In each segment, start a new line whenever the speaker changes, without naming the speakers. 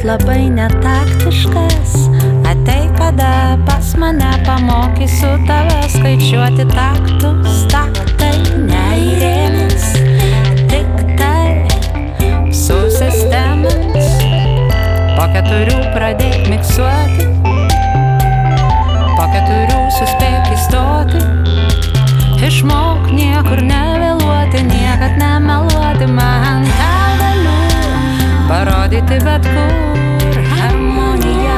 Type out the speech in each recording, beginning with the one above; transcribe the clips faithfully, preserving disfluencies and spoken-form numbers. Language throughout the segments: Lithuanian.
galbūt labai netaktiškas. Ateik kada pas mane, pamokysiu tave skaičiuoti taktus. Taktai neįrėmins, tik tai susistemins. Po keturių pradėk miksuoti, po keturių suspėk įstoti. Išmok niekur nevėluoti, niekad nemeluoti. Man tą galiu parodyti bet kur harmoniją.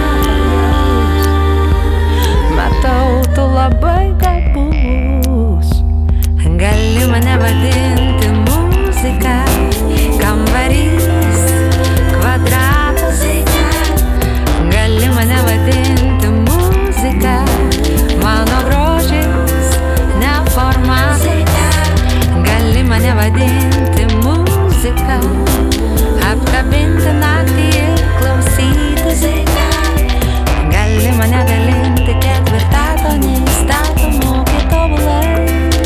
Matau, tu labai gabus. Gali mane vadinti muzika, kambarys, kvadratas. Gali mane vadinti muzika, mano grožis neformatas. Gali mane vadinti muzika, apkabinti naktį ir klausytis. Gali mane dalinti ketvirtatoniais, statomu tobulai.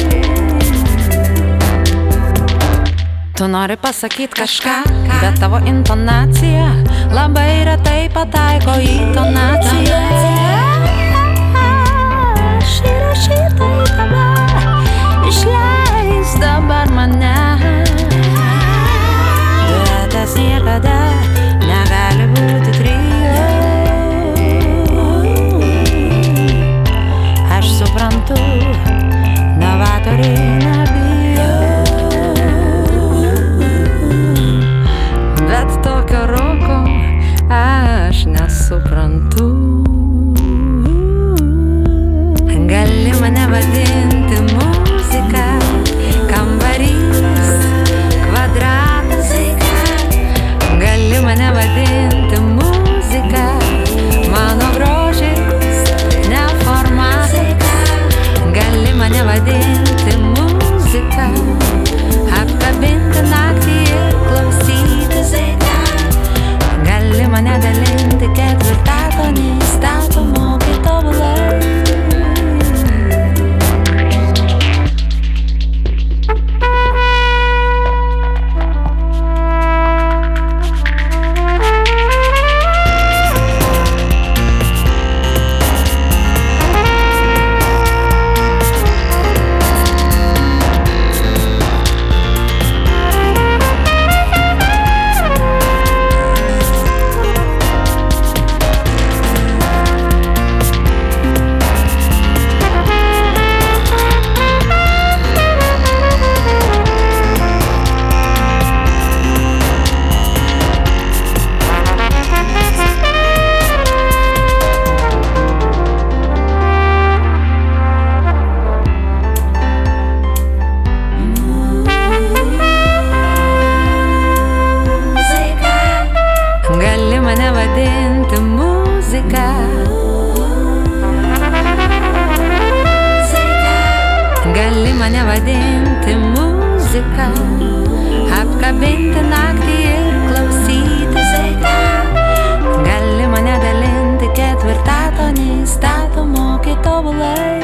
Tu nori pasakyt kažką, bet tavo intonacija labai retai pataiko į tonaciją. Aš įrašyta į tave, išleis dabar mane. Duetas niekada negali būti trio. Aš suprantu, novatoriai nebijo, bet tokio roko aš nesuprantu. Gali mane vadinti muzika, kambarys, kvadratas. Gali mane vadinti muzika, mano grožis neformatas. Gali mane vadinti muzika, apkabinti naktį ir klausytis. Gali mane dalinti ketvirtatoniais, statomu tobulai. Gali mane vadinti muzika, apkabinti naktį ir klausytis. Gali mane dalinti ketvirtatoniais, statomu tobulai.